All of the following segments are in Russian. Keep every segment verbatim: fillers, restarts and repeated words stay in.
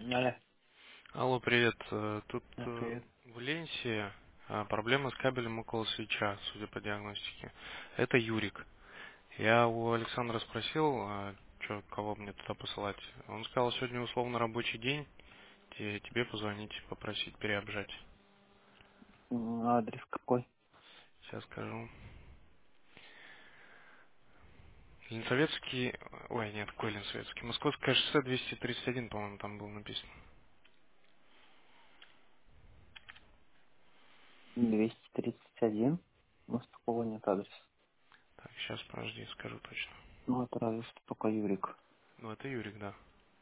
Алло, Алло, привет. Э, Тут да, э, привет. в Ленсе э, проблема с кабелем около свеча, судя по диагностике. Это Юрик. Я у Александра спросил, а, чё, кого мне туда посылать. Он сказал, сегодня условно рабочий день, те- тебе позвонить, попросить переобжать. М, Адрес какой? Сейчас скажу. Ленсоветский, ой, нет, какой Ленсоветский? Московское шоссе двести тридцать один, по-моему, там было написано. двести тридцать один. У нас такого нет адреса. Так, сейчас, подожди, скажу точно. Ну, это разве что только Юрик. Ну, это Юрик, да.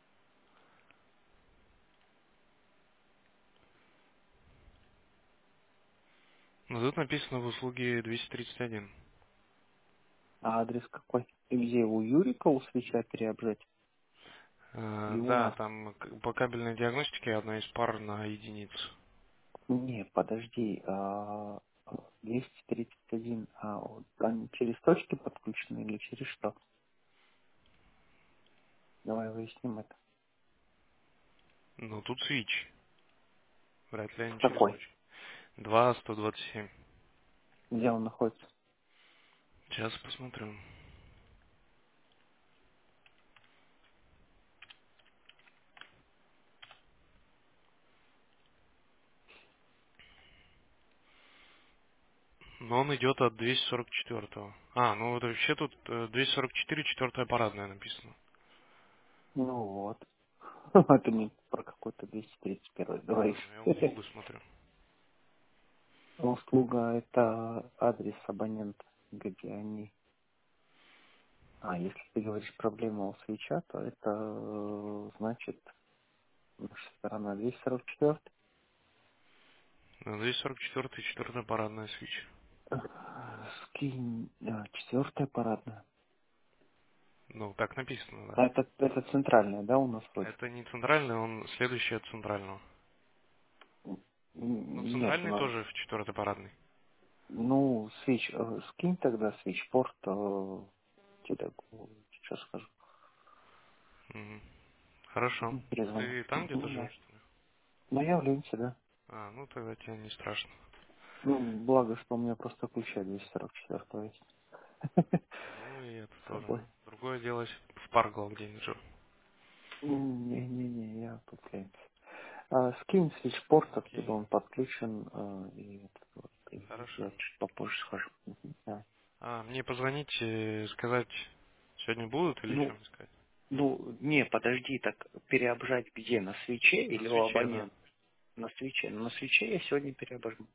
Но тут написано в услуге двести тридцать один. А адрес какой? И где у Юрика у свеча переобжать? Э, И у Да, нас? там к- по кабельной диагностике одна из пар на единицу. Не, подожди. а, двести тридцать один. А вот они через точки подключены или через что? Давай выясним это. Ну, тут свич. Вряд ли они через Какой? точки. два сто двадцать семь. Где он находится? Сейчас посмотрю. Но он идет от двести сорок четыре. А, ну вот вообще тут э, двести сорок четыре, четвертая парадная написано. Ну вот. А ты мне про какой-то двести тридцать один А, говоришь. ну я услугу смотрю. Услуга — это адрес абонента, где они. А, если ты говоришь проблема у свеча, то это э, значит наша сторона двести сорок четыре. Ну, двести сорок четыре, четвертая парадная свич. Э, Скинь, а, четвертая парадная. Ну, так написано, да. А это, это центральная, да, у нас вроде? Это не центральный, он следующий от центрального. Ну, М, Нет, у центральный нас. тоже в четвертой парадной. Ну, свич, э, скинь тогда свичпорт, э, тебе сейчас скажу. Мгм. Хорошо. Ну, перезвоню. Ты там где-то Мгм, да. живешь, что ли? Ну, я в ленте, да. А, ну тогда тебе не страшно. Ну, благо, что у меня просто ключа двести сорок четыре есть. Ну и это С тоже. собой. Другое дело, если в Парглав где-нибудь жил. Не-не-не, я тут лень. А, скинь свечпорт, откуда Окей, он подключен, а, и, этот вот, и хорошо. я чуть попозже схожу. Мгм, да. А, мне позвонить, э, сказать, сегодня будут или Ну, чем искать? ну, не, подожди, так переобжать где? На свече На или у свече, да. абонента? На свече. Ну, на свече я сегодня переобожму.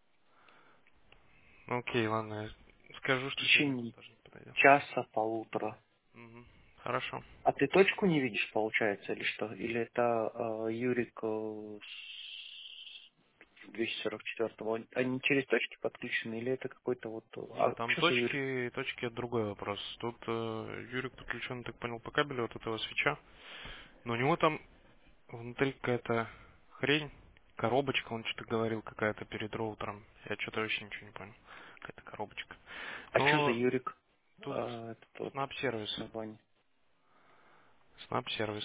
Ну, окей, ладно, я скажу, В что сегодня течение тоже подойдем. часа, полутора. Мгм. Хорошо. А ты точку не видишь, получается, или что? Или это э, Юрик э, с двести сорок четыре? Они через точки подключены, или это какой-то вот... э, Нет, А там что за Юрик? точки, точки это другой вопрос. Тут э, Юрик подключен, так понял, по кабелю от этого свеча. Но у него там внутри какая-то хрень, коробочка, он что-то говорил, какая-то перед роутером. Я что-то вообще ничего не понял. Какая-то коробочка. А что за Но Юрик? тут А, этот вот Snap сервис. название. Snap сервис.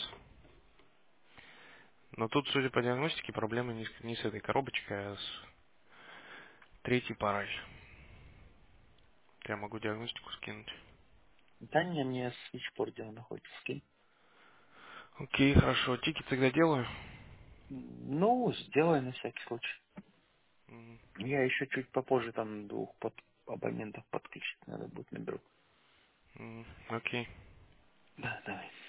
Но тут, судя по диагностике, проблемы не, с не с этой коробочкой, а с третьей парой. Я могу диагностику скинуть. Да не, мне свитчпорт где он находится, скинь. Окей, хорошо. Тикет тогда делаю. Ну, сделай на всякий случай. М, Я еще чуть попозже там двух под абонентов подключить надо будет, наберу. м, Окей. Да, давай.